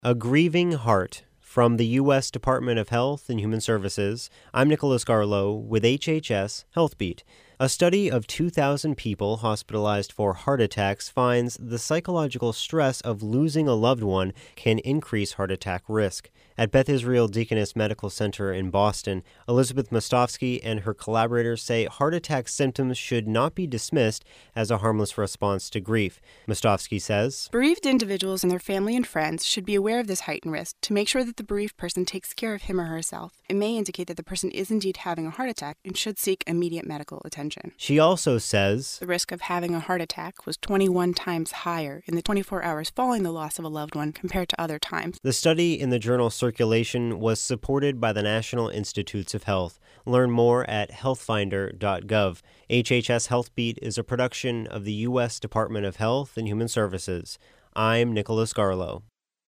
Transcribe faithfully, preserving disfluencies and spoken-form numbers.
A Grieving Heart. From the U S Department of Health and Human Services, I'm Nicholas Garlow with H H S HealthBeat. A study of two thousand people hospitalized for heart attacks finds the psychological stress of losing a loved one can increase heart attack risk. At Beth Israel Deaconess Medical Center in Boston, Elizabeth Mostovsky and her collaborators say heart attack symptoms should not be dismissed as a harmless response to grief. Mostovsky says, Bereaved individuals and their family and friends should be aware of this heightened risk to make sure that the bereaved person takes care of him or herself. It may indicate that the person is indeed having a heart attack and should seek immediate medical attention. She also says, The risk of having a heart attack was twenty-one times higher in the twenty-four hours following the loss of a loved one compared to other times. The study in the journal Circulation was supported by the National Institutes of Health. Learn more at health finder dot gov. H H S HealthBeat is a production of the U S Department of Health and Human Services. I'm Nicholas Garlow.